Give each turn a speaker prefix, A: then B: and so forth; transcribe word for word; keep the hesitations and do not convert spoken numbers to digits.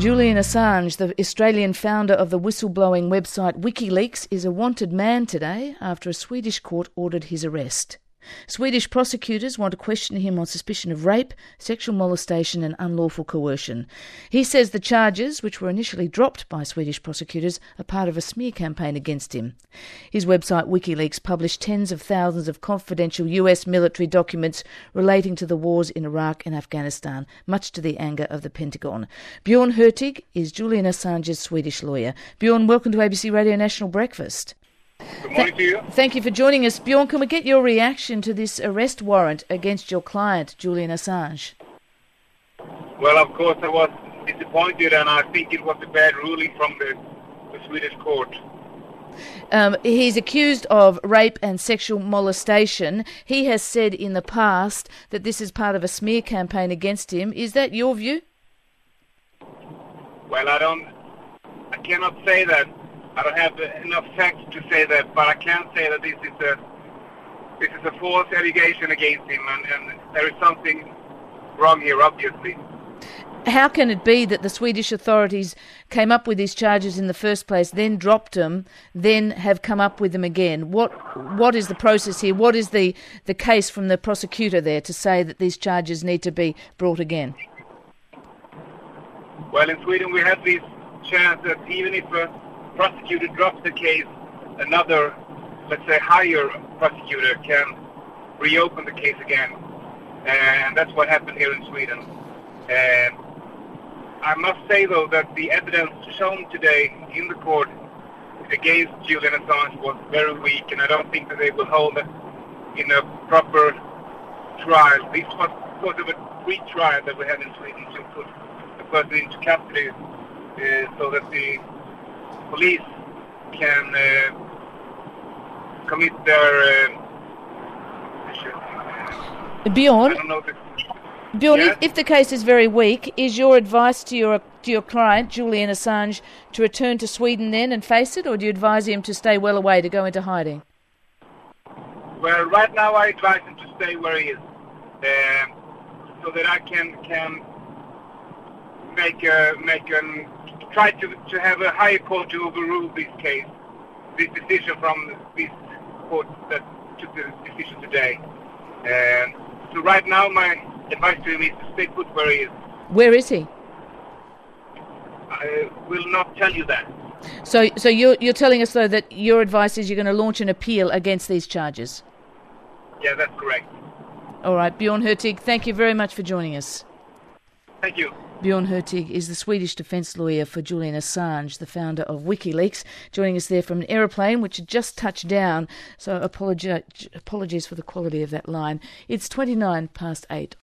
A: Julian Assange, the Australian founder of the whistleblowing website WikiLeaks, is a wanted man today after a Swedish court ordered his arrest. Swedish prosecutors want to question him on suspicion of rape, sexual molestation and unlawful coercion. He says the charges, which were initially dropped by Swedish prosecutors, are part of a smear campaign against him. His website WikiLeaks published tens of thousands of confidential U S military documents relating to the wars in Iraq and Afghanistan, much to the anger of the Pentagon. Bjorn Hurtig is Julian Assange's Swedish lawyer. Bjorn, welcome to A B C Radio National Breakfast.
B: Good morning to you.
A: Thank you for joining us. Bjorn, can we get your reaction to this arrest warrant against your client, Julian Assange?
B: Well, of course, I was disappointed, and I think it was a bad ruling from the, the Swedish court.
A: Um, he's accused of rape and sexual molestation. He has said in the past that this is part of a smear campaign against him. Is that your view?
B: Well, I don't... I cannot say that. I don't have enough facts to say that, but I can say that this is a this is a false allegation against him, and, and there is something wrong here, obviously.
A: How can it be that the Swedish authorities came up with these charges in the first place, then dropped them, then have come up with them again? What what is the process here? What is the, the case from the prosecutor there to say that these charges need to be brought again?
B: Well, in Sweden we have this chance that even if a prosecutor drops the case, another, let's say, higher prosecutor can reopen the case again. And that's what happened here in Sweden. And I must say, though, that the evidence shown today in the court against Julian Assange was very weak, and I don't think that they will hold it in a proper trial. This was sort of a pre-trial that we had in Sweden to put the person into custody uh, so that the police can uh, commit their... Uh,
A: Bjorn,
B: I don't know the,
A: Bjorn
B: yes?
A: if, if the case is very weak, is your advice to your to your client, Julian Assange, to return to Sweden then and face it, or do you advise him to stay well away, to go into hiding?
B: Well, right now I advise him to stay where he is, uh, so that I can can make a, make an try to, to have a higher court to overrule this case, this decision from this court that took the decision today. And so right now my advice to him is to stay put where he is.
A: Where is he?
B: I will not tell you that.
A: So so you're, you're telling us, though, that your advice is you're going to launch an appeal against these charges?
B: Yeah, that's correct.
A: All right, Bjorn Hurtig, thank you very much for joining us.
B: Thank you.
A: Bjorn Hurtig is the Swedish defence lawyer for Julian Assange, the founder of WikiLeaks, joining us there from an aeroplane which had just touched down, so apologi- apologies for the quality of that line. It's twenty-nine past eight.